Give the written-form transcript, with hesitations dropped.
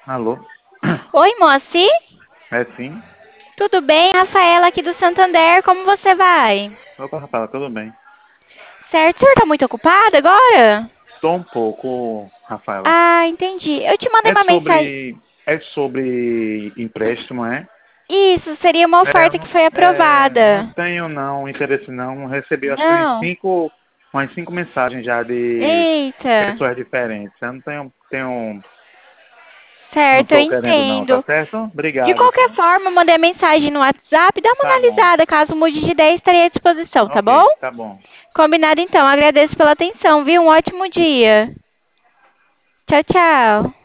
Alô? Oi, Moacir? É sim? Tudo bem? Rafaela aqui do Santander, como você vai? Opa, Rafaela, tudo bem? Certo, o senhor tá muito ocupado agora? Tô um pouco, Rafaela. Ah, entendi. Eu te mandei É uma mensagem. sobre, é sobre empréstimo, é? Isso, seria uma Eu oferta que não, foi não aprovada. tenho não interesse não. Recebi acho que Não? umas cinco mensagens já de Eita. pessoas diferentes. Eu não não Certo, eu tô querendo não, tá entendo. certo? De Obrigado, qualquer viu? forma, eu mandei a mensagem no WhatsApp. Dá uma Tá bom. analisada. Caso mude de ideia, estarei à disposição, tá Ok, bom? tá bom. Combinado então. Agradeço pela atenção, viu? Um ótimo dia. Tchau, tchau.